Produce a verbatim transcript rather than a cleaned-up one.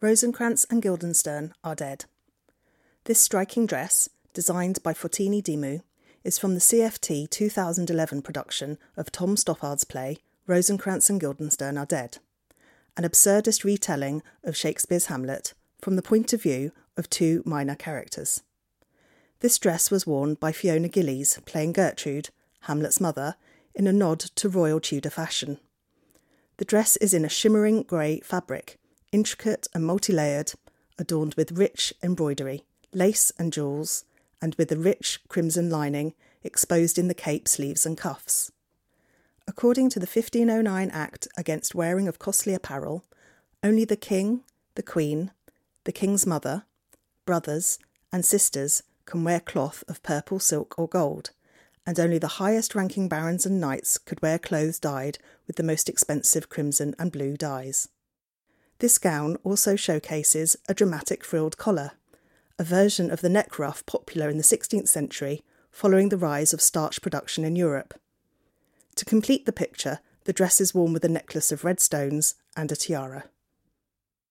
Rosencrantz and Guildenstern are dead. This striking dress, designed by Fortini Dinu, is from the C F T two thousand eleven production of Tom Stoppard's play Rosencrantz and Guildenstern are dead, an absurdist retelling of Shakespeare's Hamlet from the point of view of two minor characters. This dress was worn by Fiona Gillies, playing Gertrude, Hamlet's mother, in a nod to royal Tudor fashion. The dress is in a shimmering grey fabric, intricate and multi-layered, adorned with rich embroidery, lace and jewels, and with a rich crimson lining exposed in the cape, sleeves and cuffs. According to the fifteen oh nine Act against wearing of costly apparel, only the king, the queen, the king's mother, brothers and sisters can wear cloth of purple, silk or gold, and only the highest-ranking barons and knights could wear clothes dyed with the most expensive crimson and blue dyes. This gown also showcases a dramatic frilled collar, a version of the neck ruff popular in the sixteenth century following the rise of starch production in Europe. To complete the picture, the dress is worn with a necklace of red stones and a tiara.